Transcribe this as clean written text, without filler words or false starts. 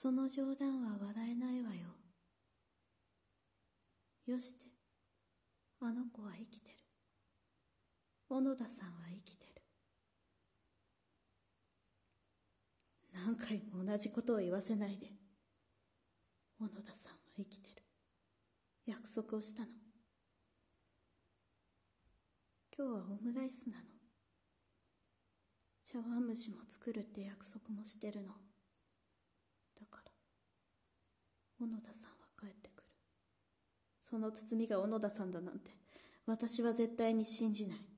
その冗談は笑えないわよ。よして、あの子は生きてる。小野田さんは生きてる。何回も同じことを言わせないで。小野田さんは生きてる。約束をしたの。今日はオムライスなの。茶碗蒸しも作るって約束もしてるの。だから、小野田さんは帰ってくる。その包みが小野田さんだなんて、私は絶対に信じない。